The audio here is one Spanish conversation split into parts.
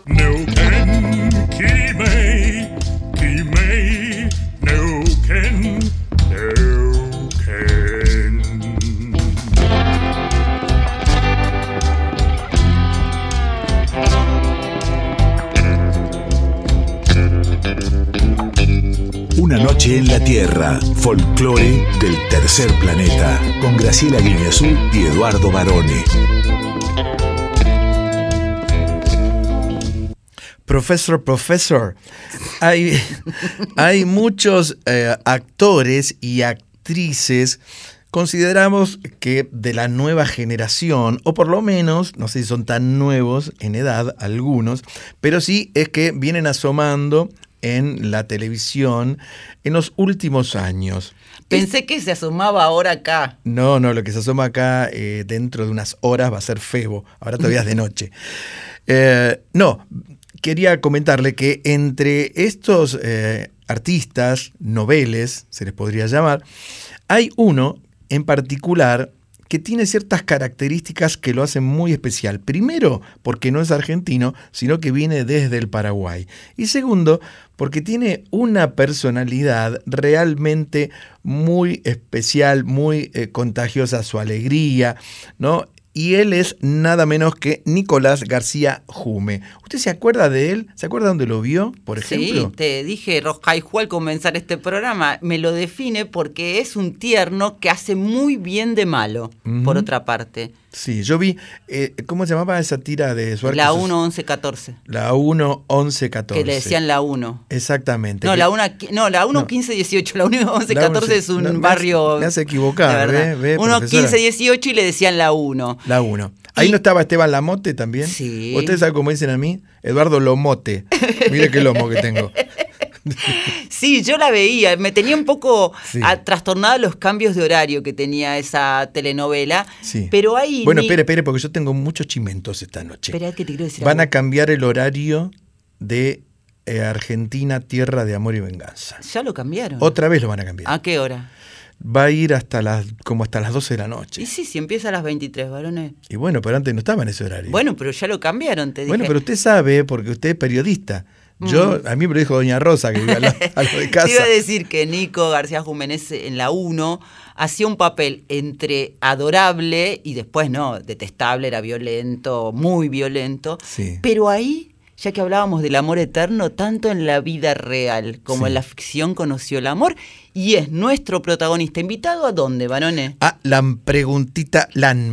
Una noche en la Tierra, folclore del tercer planeta, con Graciela Guiñazú y Eduardo Barone. Profesor, hay muchos actores y actrices, consideramos que de la nueva generación, o por lo menos, no sé si son tan nuevos en edad algunos, pero sí es que vienen asomando en la televisión en los últimos años. Pensé que se asomaba ahora acá. No, lo que se asoma acá dentro de unas horas va a ser Febo, ahora todavía es de noche. Quería comentarle que entre estos artistas, noveles, se les podría llamar, hay uno en particular que tiene ciertas características que lo hacen muy especial. Primero, porque no es argentino, sino que viene desde el Paraguay. Y segundo, porque tiene una personalidad realmente muy especial, muy contagiosa, su alegría, ¿no? Y él es nada menos que Nicolás García Hume. ¿Usted se acuerda de él? ¿Se acuerda dónde lo vio, por ejemplo? Sí, te dije, Roscaijú, al comenzar este programa, me lo define porque es un tierno que hace muy bien de malo, por otra parte. Sí, yo vi, ¿cómo se llamaba esa tira de Suárez? La 1-11-14. La 1-11-14. Que le decían la 1. Exactamente. No, la 1-15-18. La 1-11-14 es un barrio... Me hace equivocar, ¿ve? 1-15-18 y le decían la 1. La 1. Ahí no estaba Esteban Lamote también. Sí. ¿Ustedes saben cómo dicen a mí? Eduardo Lomote. Mire qué lomo que tengo. Sí, yo la veía, me tenía un poco trastornada los cambios de horario que tenía esa telenovela, pero ahí... Bueno, espere, porque yo tengo muchos chimentos esta noche. Espera, que te quiero decir Van algo. a cambiar el horario de Argentina, Tierra de Amor y Venganza. Ya lo cambiaron. Otra vez lo van a cambiar. ¿A qué hora? Va a ir hasta las 12 de la noche. Y sí, empieza a las 23, varones. Y bueno, pero antes no estaba en ese horario. Bueno, pero ya lo cambiaron, te dije. Bueno, pero usted sabe, porque usted es periodista. A mí me lo dijo doña Rosa, que vive a lo de casa. Te iba a decir que Nico García Jiménez en la 1 hacía un papel entre adorable y después no, detestable, era violento, muy violento. Sí. Pero ahí, ya que hablábamos del amor eterno, tanto en la vida real como en la ficción conoció el amor y es nuestro protagonista. ¿Invitado a dónde, varones? La preguntita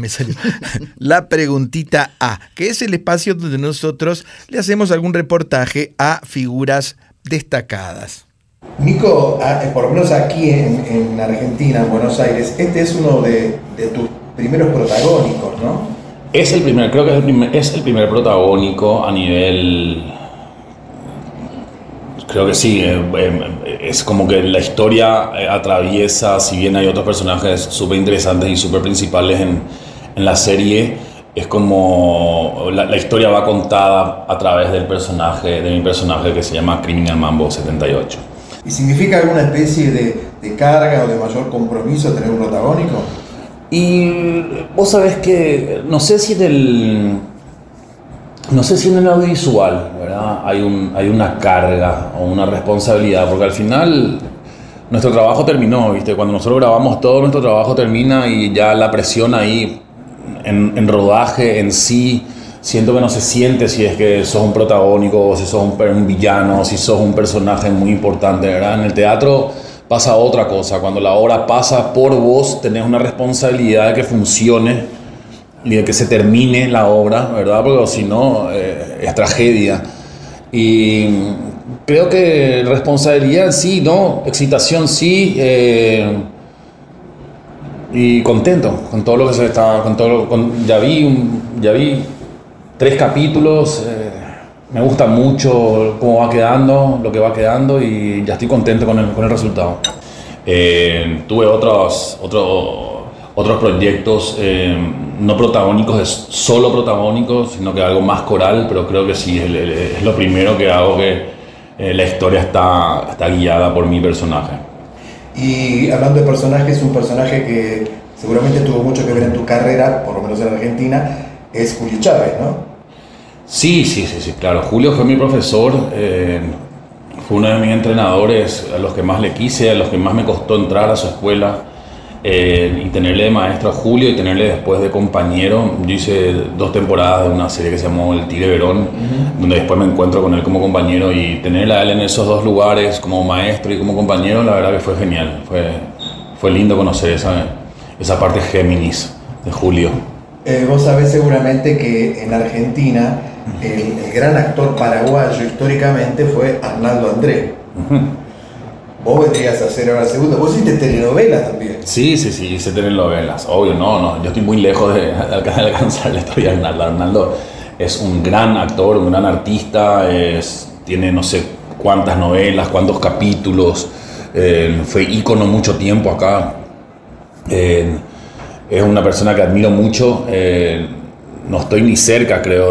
A, que es el espacio donde nosotros le hacemos algún reportaje a figuras destacadas. Nico, por lo menos aquí en Argentina, en Buenos Aires, este es uno de tus primeros protagónicos, ¿no? Creo que es el primer protagónico a nivel... Creo que sí, es como que la historia atraviesa, si bien hay otros personajes súper interesantes y súper principales en la serie, es como la historia va contada a través de mi personaje que se llama Criminal Mambo 78. ¿Y significa alguna especie de carga o de mayor compromiso tener un protagónico? Y vos sabés que no sé si en el audiovisual, ¿verdad? hay una carga o una responsabilidad, porque al final nuestro trabajo terminó, ¿viste? Cuando nosotros grabamos todo, nuestro trabajo termina y ya la presión ahí en rodaje en sí, siento que no se siente si es que sos un protagónico, si sos un villano, si sos un personaje muy importante, ¿verdad? En el teatro pasa otra cosa, cuando la obra pasa por vos, tenés una responsabilidad de que funcione y de que se termine la obra, ¿verdad? Porque si no, es tragedia. Y creo que responsabilidad sí, ¿no? Excitación sí, y contento con todo lo que se está... Ya vi 3 capítulos, me gusta mucho cómo va quedando, lo que va quedando y ya estoy contento con el resultado. Tuve otros proyectos no protagónicos, solo protagónicos, sino que algo más coral, pero creo que sí, es lo primero que hago, que la historia está guiada por mi personaje. Y hablando de personajes, un personaje que seguramente tuvo mucho que ver en tu carrera, por lo menos en Argentina, es Julio Chávez, ¿no? Sí, claro. Julio fue mi profesor, fue uno de mis entrenadores, a los que más le quise, a los que más me costó entrar a su escuela. Y tenerle de maestro a Julio y tenerle después de compañero. Yo hice 2 temporadas de una serie que se llamó El Tigre Verón, donde después me encuentro con él como compañero, y tenerle a él en esos 2 lugares como maestro y como compañero, la verdad que fue genial. Fue lindo conocer esa parte Géminis de Julio. Vos sabés seguramente que en Argentina el gran actor paraguayo históricamente fue Arnaldo André. Vos vendrías a hacer ahora segundo. Vos hiciste telenovelas también. Sí, hice telenovelas. Obvio, no. Yo estoy muy lejos de alcanzar la historia de Arnaldo. Arnaldo es un gran actor, un gran artista. Tiene no sé cuántas novelas, cuántos capítulos. Fue ícono mucho tiempo acá. Es una persona que admiro mucho. No estoy ni cerca, creo,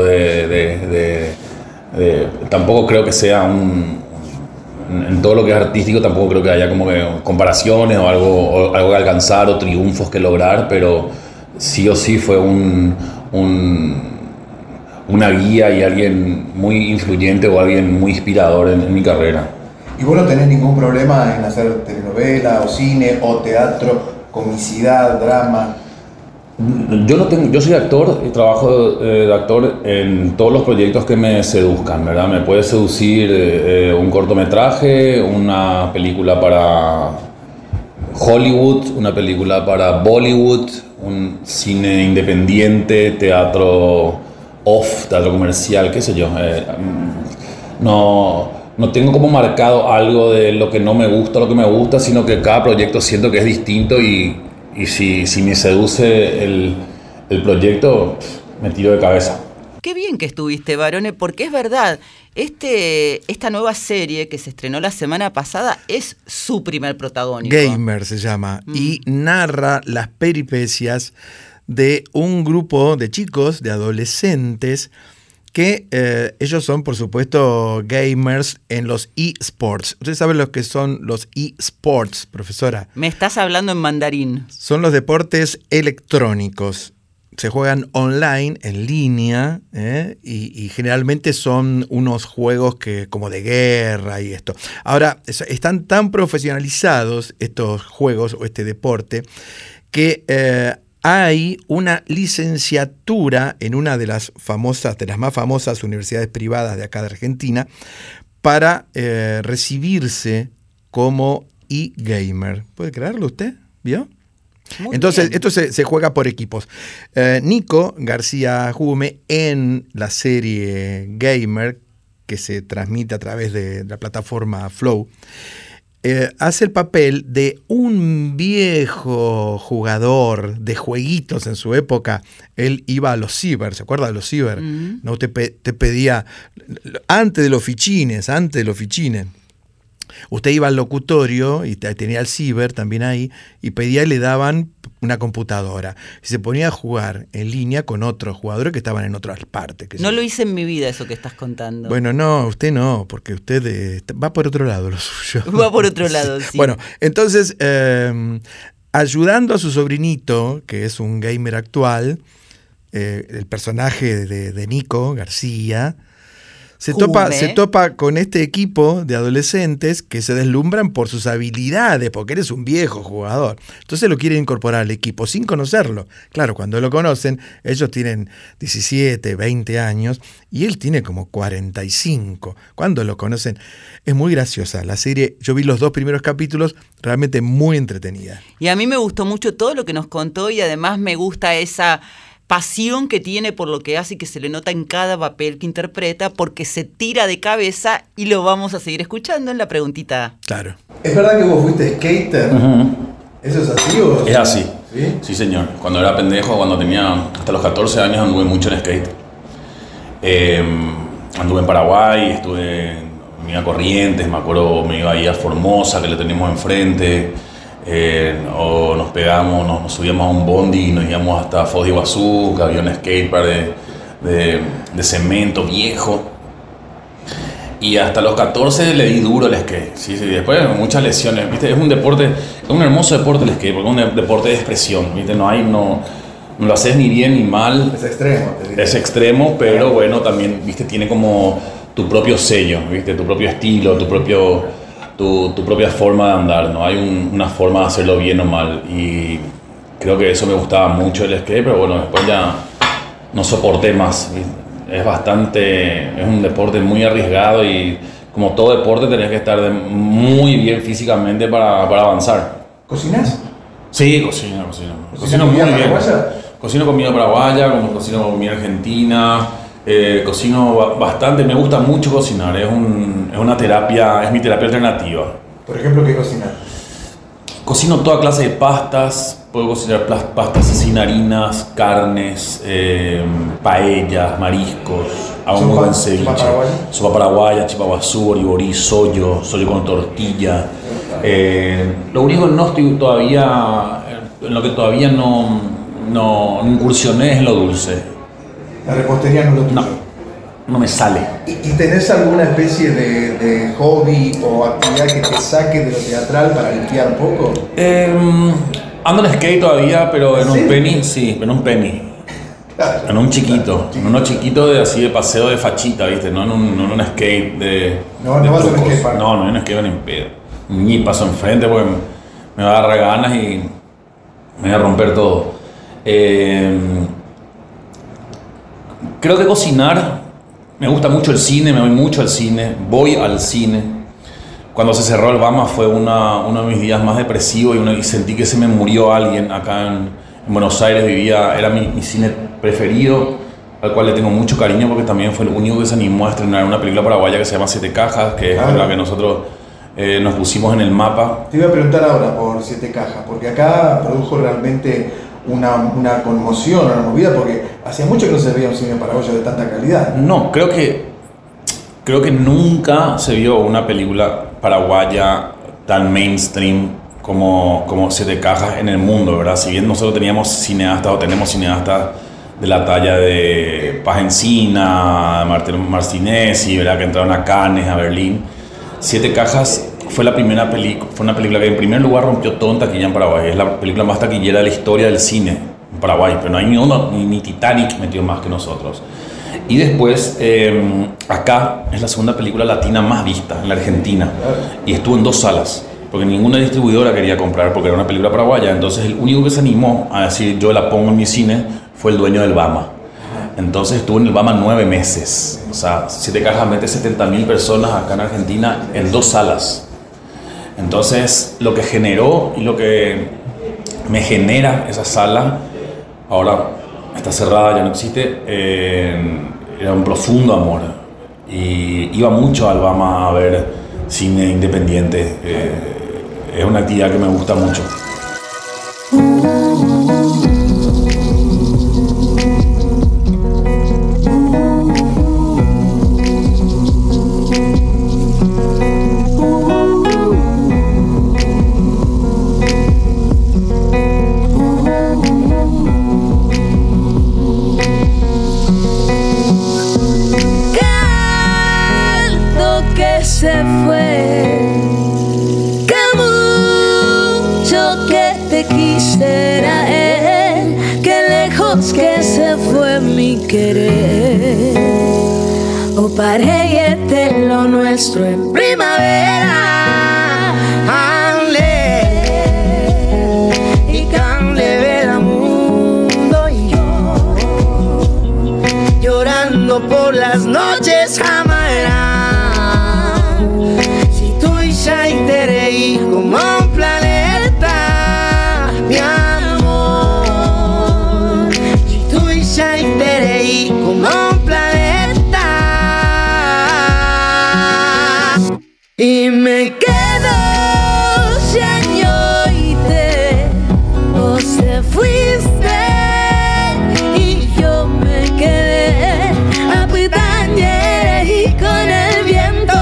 tampoco creo que sea en todo lo que es artístico tampoco creo que haya como que comparaciones o algo que alcanzar o triunfos que lograr, pero sí o sí fue una guía y alguien muy influyente o alguien muy inspirador en mi carrera. ¿Y vos no tenés ningún problema en hacer telenovela o cine o teatro, comicidad, drama? Yo soy actor y trabajo de actor en todos los proyectos que me seduzcan, ¿verdad? Me puede seducir un cortometraje, una película para Hollywood, una película para Bollywood, un cine independiente, teatro teatro comercial, qué sé yo. No tengo como marcado algo de lo que no me gusta, lo que me gusta, sino que cada proyecto siento que es distinto y si me seduce el proyecto, me tiro de cabeza. Qué bien que estuviste, Barone, porque es verdad, esta nueva serie que se estrenó la semana pasada es su primer protagónico. Gamer se llama, y narra las peripecias de un grupo de chicos, de adolescentes, que ellos son, por supuesto, gamers en los eSports. ¿Ustedes saben lo que son los eSports, profesora? Me estás hablando en mandarín. Son los deportes electrónicos. Se juegan online, en línea, y generalmente son unos juegos como de guerra y esto. Ahora, están tan profesionalizados estos juegos o este deporte que hay una licenciatura en una de las más famosas universidades privadas de acá de Argentina para recibirse como e-gamer. ¿Puede creerlo usted? ¿Vio? Muy Entonces, bien. esto se juega por equipos. Nico García Jume, en la serie Gamer, que se transmite a través de la plataforma Flow, hace el papel de un viejo jugador de jueguitos en su época. Él iba a los ciber, ¿se acuerda de los ciber? Mm. ¿No? Te pedía, antes de los fichines, usted iba al locutorio y tenía el ciber también ahí y pedía y le daban una computadora. Y se ponía a jugar en línea con otros jugadores que estaban en otras partes. No lo hice en mi vida eso que estás contando. Bueno, no, usted no, porque usted va por otro lado lo suyo. Va por otro lado, sí. Bueno, entonces, ayudando a su sobrinito, que es un gamer actual, el personaje de Nico García, se topa con este equipo de adolescentes que se deslumbran por sus habilidades, porque eres un viejo jugador. Entonces lo quieren incorporar al equipo sin conocerlo. Claro, cuando lo conocen, ellos tienen 17, 20 años y él tiene como 45. Cuando lo conocen, es muy graciosa. La serie, yo vi los 2 primeros capítulos, realmente muy entretenida. Y a mí me gustó mucho todo lo que nos contó y además me gusta esa pasión que tiene por lo que hace y que se le nota en cada papel que interpreta, porque se tira de cabeza y lo vamos a seguir escuchando en la preguntita. Claro. ¿Es verdad que vos fuiste skater? Uh-huh. ¿Eso es así o...? Es así. ¿Sí? Sí, señor. Cuando era pendejo, cuando tenía hasta los 14 años, anduve mucho en skate. Anduve en Paraguay, me iba a Corrientes, me acuerdo, me iba ahí a Formosa, que le teníamos enfrente. O nos subíamos a un bondi y nos íbamos hasta Foz de Iguazú, que había un skatepark de cemento viejo. Y hasta los 14 le di duro al skate. Sí, después muchas lesiones. ¿Viste? Es un hermoso deporte el skate, porque es un deporte de expresión. ¿Viste? No no lo haces ni bien ni mal. Es extremo. Es extremo, pero bueno, también, viste, tiene como tu propio sello, viste, tu propio estilo, tu propia forma de andar, ¿no? Hay una forma de hacerlo bien o mal, y creo que eso me gustaba mucho del skate, pero bueno, después ya no soporté más, ¿viste? Es un deporte muy arriesgado y como todo deporte tenés que estar muy bien físicamente para avanzar. ¿Cocinas? Sí, cocino muy bien. Paraguaya? Cocino comida paraguaya, cocino comida argentina, cocino bastante, me gusta mucho cocinar, es una terapia, es mi terapia alternativa. Por ejemplo, ¿qué cocinas? Cocino toda clase de pastas, puedo cocinar pastas sin harinas, carnes, paellas, mariscos, hago muy buen ceviche. Sopa paraguaya, chipaguazú, boriborí, sollo con tortilla. Lo único que no estoy todavía, en lo que todavía no incursioné es en lo dulce. La repostería no lo tuyo. No me sale. ¿Y tenés alguna especie de hobby o actividad que te saque de lo teatral para limpiar un poco? Ando en skate todavía, pero en un penny, sí, en un penny. Claro. En un chiquito, en uno chiquito así de paseo de fachita, ¿viste? No en un skate de. No vas a un skatepark. No en un skate ni en pedo. Ni paso enfrente porque me va a dar ganas y me voy a romper todo. Creo que cocinar. Me gusta mucho el cine, me voy mucho al cine, voy al cine. Cuando se cerró el Bama fue uno de mis días más depresivos y sentí que se me murió alguien acá en Buenos Aires. Era mi cine preferido, al cual le tengo mucho cariño porque también fue el único que se animó a estrenar una película paraguaya que se llama Siete Cajas, que es la que nosotros nos pusimos en el mapa. Te iba a preguntar ahora por Siete Cajas, porque acá produjo realmente una conmoción, una movida, porque hacía mucho que no se veía un cine paraguayo de tanta calidad. No, creo que nunca se vio una película paraguaya tan mainstream como Siete Cajas en el mundo, ¿verdad? Si bien nosotros tenemos cineastas o tenemos cineastas de la talla de Paz Encina, Marcinesi, ¿verdad? Que entraron a Cannes, a Berlín. Siete Cajas fue una película que en primer lugar rompió todo en taquilla en Paraguay. Es la película más taquillera de la historia del cine en Paraguay, pero no hay ni Titanic metió más que nosotros. Y después, acá es la segunda película latina más vista en la Argentina, y estuvo en 2 salas, porque ninguna distribuidora quería comprar porque era una película paraguaya. Entonces el único que se animó a decir yo la pongo en mi cine fue el dueño del Bama. Entonces estuvo en el Bama 9 meses. O sea, Siete Cajas mete 70.000 personas acá en Argentina en 2 salas. Entonces lo que generó y lo que me genera esa sala, ahora está cerrada, ya no existe, era un profundo amor. Y iba mucho al Bama a ver cine independiente. Es una actividad que me gusta mucho. Parejete lo nuestro en primavera, ale y canle ver al mundo y yo llorando por las noches jamás era. Si tú y Shaitere como un planeta, mi amor. Si tú y Shaitere como un planeta. Y me quedo señorite, vos te fuiste y yo me quedé apretando y con el viento.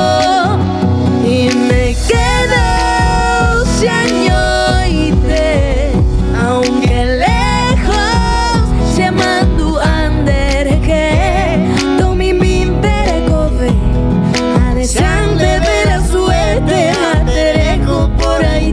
Y me quedo señorite, aunque lejos se mandu andere que tú mi te cove a desante. Por ahí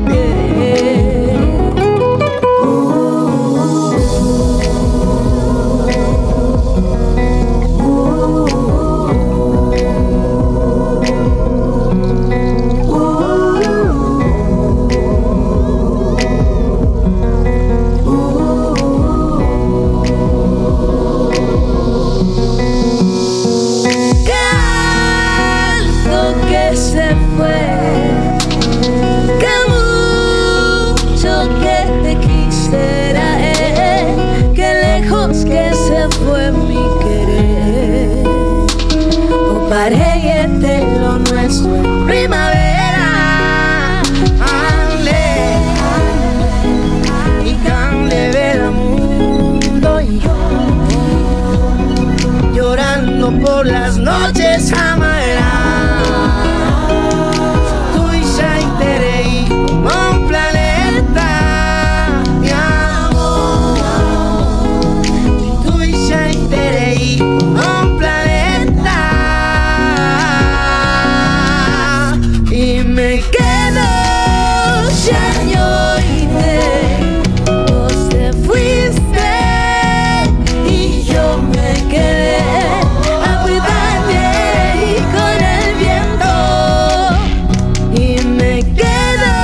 se fue. Que mucho que te quisiera, que lejos que se fue mi querer. O parece lo nuestro en primavera. Ande, y cande ver al mundo y yo llorando por las noches amaeras. Tú y Shaiterei como un planeta, mi amor. Tú y Shaiterei como un planeta. Y me quedo Shañoite. Vos te fuiste y yo me quedé a cuidarte con el viento. Y me quedo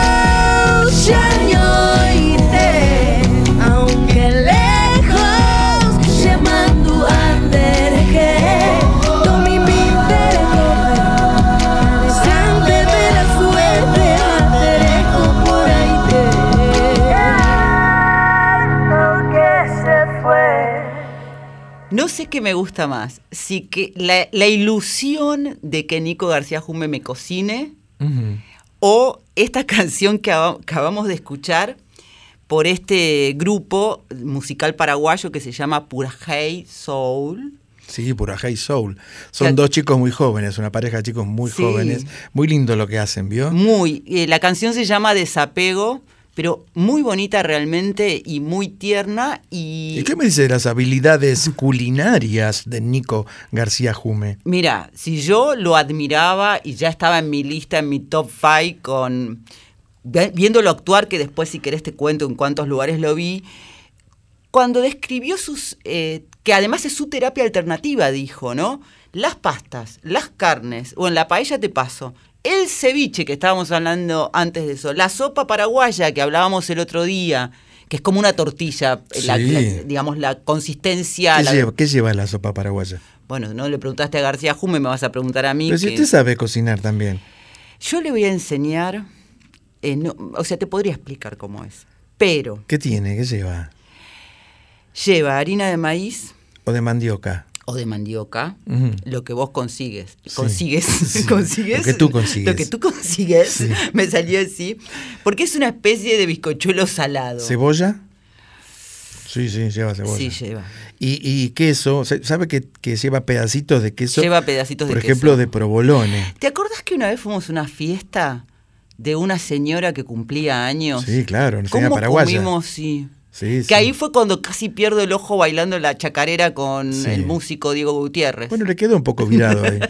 Shañoite, aunque lejos llamando Anderje. Tomi mi deseante de la suerte, Anderejo por ahí te. Que se fue. No sé qué me gusta más, si que la ilusión de que Nico García Hume me cocine o esta canción que acabamos de escuchar por este grupo musical paraguayo que se llama Purajay Soul. Sí, Purajay Soul. Son dos chicos muy jóvenes, una pareja de chicos muy jóvenes. Muy lindo lo que hacen, ¿vio? La canción se llama Desapego, pero muy bonita realmente y muy tierna. ¿Y qué me dice de las habilidades culinarias de Nico García Hume? Mira, si yo lo admiraba y ya estaba en mi lista, en mi top 5, viéndolo actuar, que después si querés te cuento en cuántos lugares lo vi, cuando describió que además es su terapia alternativa, dijo, ¿no? Las pastas, las carnes, o en la paella te paso, el ceviche que estábamos hablando antes de eso, la sopa paraguaya que hablábamos el otro día, que es como una tortilla, digamos la consistencia. ¿Qué lleva la sopa paraguaya? Bueno, no le preguntaste a García Hume, me vas a preguntar a mí. Pero si usted sabe cocinar también. Yo le voy a enseñar, te podría explicar cómo es, pero... ¿Qué tiene? ¿Qué lleva? Lleva harina de maíz. ¿O de mandioca? O de mandioca, lo que vos consigues. Sí. ¿Consigues? Lo que tú consigues. Lo que tú consigues, sí. Me salió así. Porque es una especie de bizcochuelo salado. ¿Cebolla? Sí, lleva cebolla. Sí, lleva. Y queso, ¿sabe que lleva pedacitos de queso? Lleva pedacitos de queso. Por ejemplo, de provolone. ¿Te acordás que una vez fuimos a una fiesta de una señora que cumplía años? Sí, claro, una señora ¿Cómo paraguaya. comimos? Sí. Sí, que ahí fue cuando casi pierdo el ojo bailando la chacarera con el músico Diego Gutiérrez. Bueno, le quedó un poco virado ahí.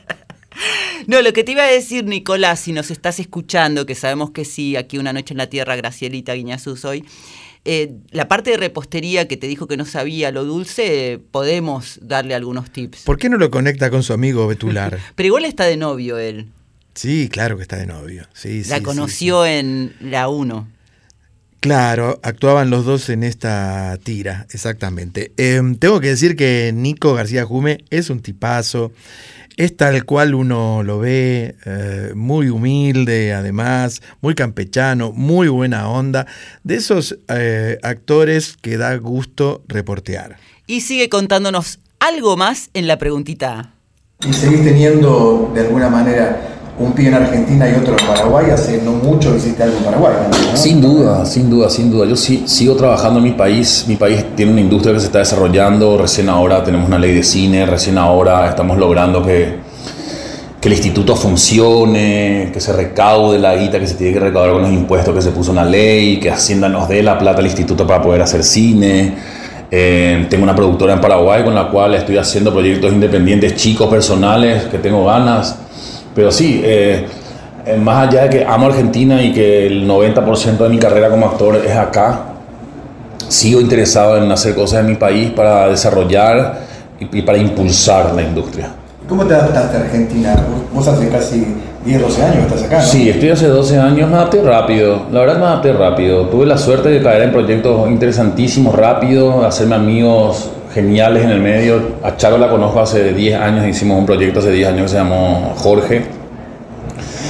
No, lo que te iba a decir, Nicolás, si nos estás escuchando, que sabemos que sí, aquí Una Noche en la Tierra, Gracielita Guiñazú soy, la parte de repostería que te dijo que no sabía lo dulce, podemos darle algunos tips. ¿Por qué no lo conecta con su amigo Betular? Pero igual está de novio él. Sí, claro que está de novio. Sí, la conoció en la 1. Claro, actuaban los dos en esta tira, exactamente. Tengo que decir que Nico García Hume es un tipazo, es tal cual uno lo ve, muy humilde además, muy campechano, muy buena onda, de esos actores que da gusto reportear. Y sigue contándonos algo más en la preguntita A. ¿Y seguís teniendo de alguna manera un pie en Argentina y otro en Paraguay? Hace no mucho hiciste algo en Paraguay, ¿no? Sin duda. Yo sigo trabajando en mi país. Mi país tiene una industria que se está desarrollando. Recién ahora tenemos una ley de cine. Recién ahora estamos logrando que el instituto funcione, que se recaude la guita que se tiene que recaudar con los impuestos que se puso en la ley, que Hacienda nos dé la plata al instituto para poder hacer cine. Tengo una productora en Paraguay con la cual estoy haciendo proyectos independientes, chicos, personales, que tengo ganas. Pero sí, más allá de que amo Argentina y que el 90% de mi carrera como actor es acá, sigo interesado en hacer cosas en mi país para desarrollar y para impulsar la industria. ¿Cómo te adaptaste a Argentina? Vos hace casi 10, 12 años que estás acá, ¿no? Sí, estoy hace 12 años, me adapté rápido, la verdad me adapté rápido. Tuve la suerte de caer en proyectos interesantísimos rápido, hacerme amigos geniales en el medio. A Charo la conozco hace 10 años, hicimos un proyecto hace 10 años que se llamó Jorge.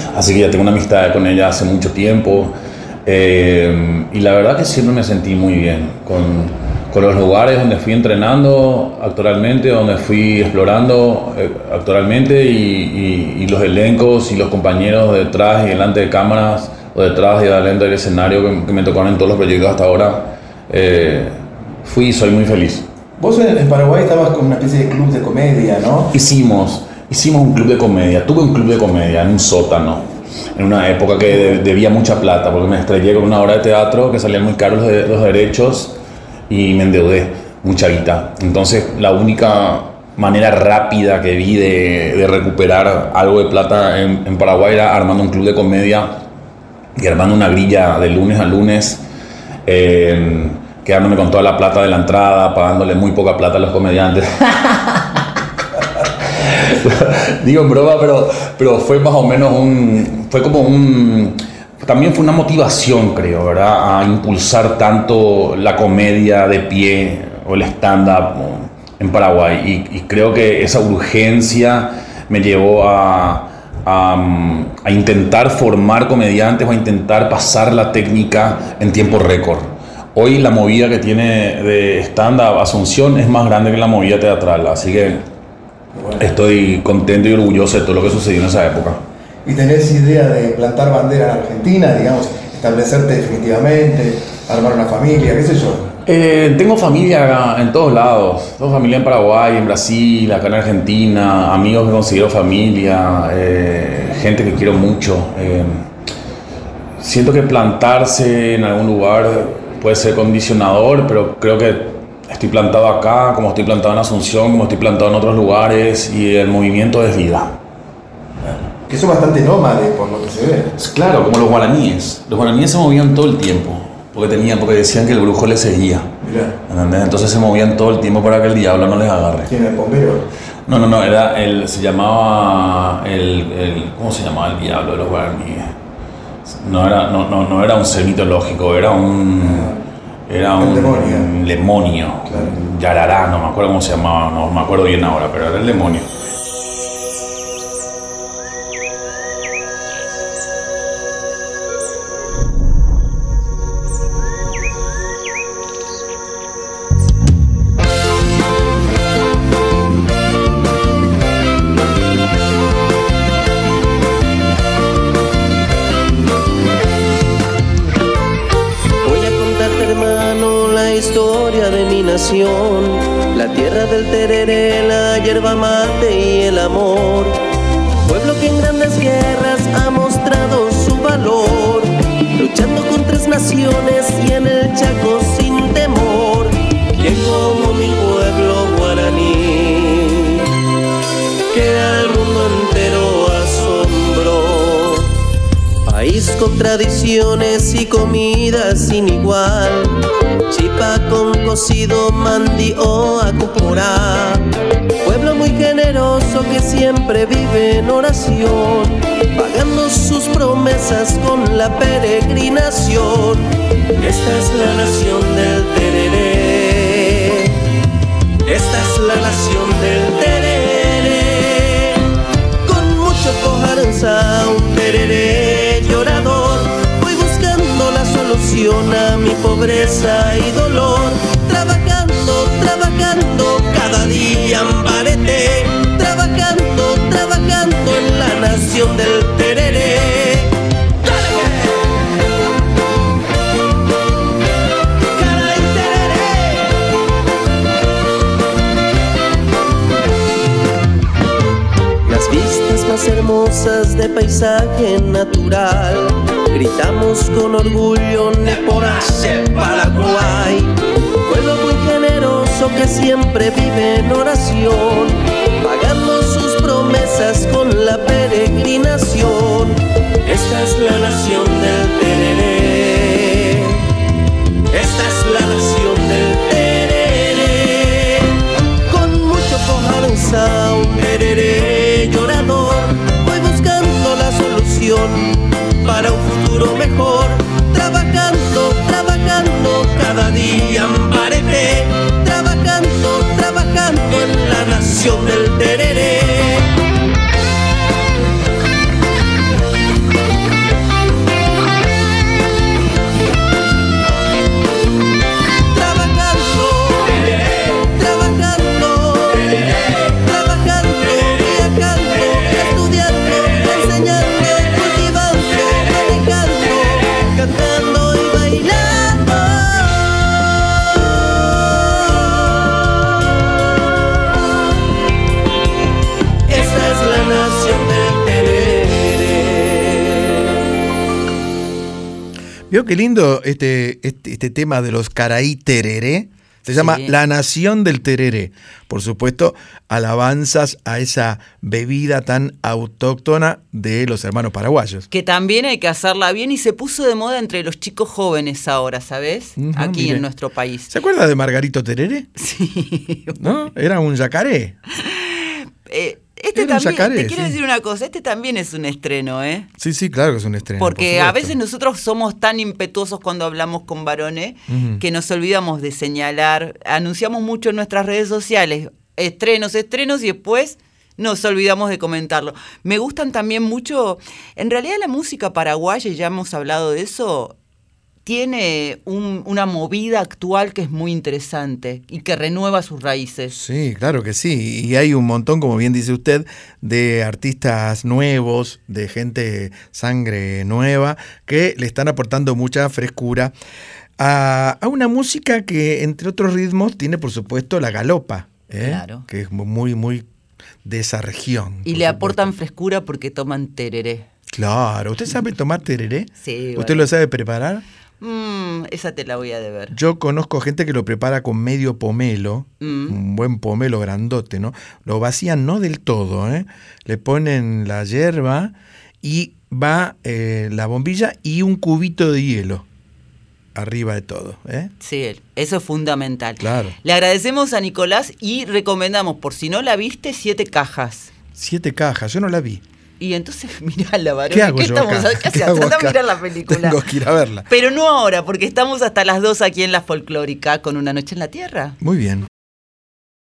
así que ya tengo una amistad con ella hace mucho tiempo. Y la verdad que siempre me sentí muy bien con los lugares donde fui entrenando actualmente, donde fui explorando actualmente, y los elencos y los compañeros detrás y delante de cámaras o detrás y delante del escenario que me tocaron en todos los proyectos hasta ahora. Fui y soy muy feliz. Vos en Paraguay estabas con una especie de club de comedia, ¿no? Hicimos un club de comedia. Tuve un club de comedia en un sótano, en una época que debía mucha plata, porque me estrellé con una obra de teatro que salían muy caros los derechos y me endeudé mucha guita. Entonces la única manera rápida que vi de recuperar algo de plata en Paraguay era armando un club de comedia y armando una grilla de lunes a lunes, quedándome con toda la plata de la entrada, pagándole muy poca plata a los comediantes. Digo en broma, pero fue más o menos también fue una motivación, creo, ¿verdad? A impulsar tanto la comedia de pie o el stand-up en Paraguay. Y creo que esa urgencia me llevó a intentar formar comediantes o a intentar pasar la técnica en tiempo récord. Hoy la movida que tiene de stand-up Asunción es más grande que la movida teatral, así que estoy contento y orgulloso de todo lo que sucedió en esa época. ¿Y tenés idea de plantar bandera en Argentina, digamos, establecerte definitivamente, armar una familia, qué sé yo? Tengo familia en todos lados. Tengo familia en Paraguay, en Brasil, acá en Argentina, amigos que considero familia, gente que quiero mucho. Siento que plantarse en algún lugar puede ser condicionador, pero creo que estoy plantado acá, como estoy plantado en Asunción, como estoy plantado en otros lugares, y el movimiento es vida. Que son bastante nómades, por lo que se ve. Claro, como los guaraníes. Los guaraníes se movían todo el tiempo, porque decían que el brujo les seguía. Mirá. Entonces se movían todo el tiempo para que el diablo no les agarre. ¿Quién era el bombero? No, se llamaba ¿cómo se llamaba el diablo de los guaraníes? No era un ser mitológico, era un demonio, claro. Yarará, no me acuerdo cómo se llamaba, no me acuerdo bien ahora, pero era el demonio. La tierra del tereré, la hierba mate y el amor. Pueblo que en grandes guerras ha mostrado su valor, luchando con 3 naciones y en el Chaco sin temor. Que como mi pueblo guaraní, que al mundo entero asombró. País con tradiciones y comidas sin igual, chipa con cocido, mandi o acupurá. Pueblo muy generoso que siempre vive en oración, pagando sus promesas con la peregrinación. Esta es la nación del tereré, esta es la nación del tereré. Con mucho cojaranza, un tereré llorador, voy buscando la solución a mi pobreza y dolor. Trabajando, trabajando, cada día amparete, trabajando, trabajando en la nación del tereré. Las vistas más hermosas de paisaje natural, gritamos con orgullo Neporace, Paraguay. Pueblo muy generoso que siempre vive en oración, pagando sus promesas con la peregrinación. Esta es la nación del tereré, esta es la nación del tereré. Con mucho cojaranza, un tereré llorador, voy buscando la solución para un futuro mejor. Trabajando, trabajando, cada día amparete, trabajando, trabajando en la nación del tereré. Vio qué lindo este tema de los caraí tereré. Se llama Sí. La Nación del Tereré. Por supuesto, alabanzas a esa bebida tan autóctona de los hermanos paraguayos. Que también hay que hacerla bien y se puso de moda entre los chicos jóvenes ahora, ¿sabes? Ujú, Aquí mire. en nuestro país. ¿Se acuerda de Margarito Tereré? Sí. ¿No? Era un yacaré. Este Era un también, yacaré, te quiero sí. decir una cosa, este también es un estreno, ¿eh? Sí, sí, claro que es un estreno. Porque por a supuesto. veces nosotros somos tan impetuosos cuando hablamos con varones Ujú. que nos olvidamos de señalar, anunciamos mucho en nuestras redes sociales, estrenos y después nos olvidamos de comentarlo. Me gustan también mucho, en realidad la música paraguaya, ya hemos hablado de eso, tiene una movida actual que es muy interesante y que renueva sus raíces. Sí, claro que sí. Y hay un montón, como bien dice usted, de artistas nuevos, de gente sangre nueva, que le están aportando mucha frescura a una música que, entre otros ritmos, tiene, por supuesto, la galopa, Claro. que es muy, muy de esa región. Y por le supuesto. aportan frescura porque toman tereré. Claro. ¿Usted sabe tomar tereré? Sí, ¿Usted bueno. lo sabe preparar? Esa te la voy a deber. Yo conozco gente que lo prepara con medio pomelo, un buen pomelo grandote, ¿no? Lo vacían no del todo, ¿eh? Le ponen la yerba y va la bombilla y un cubito de hielo arriba de todo, ¿eh? Sí, eso es fundamental. Claro. Le agradecemos a Nicolás y recomendamos, por si no la viste, 7 cajas. 7 cajas, yo no la vi. Y entonces, mirala, varón. ¿Qué hago yo estamos acá? ¿Qué ¿Qué haces? hago Anda a acá? mirar la película. Tengo que ir a verla. Pero no ahora, porque estamos hasta las 2 aquí en La Folclórica con Una Noche en la Tierra. Muy bien.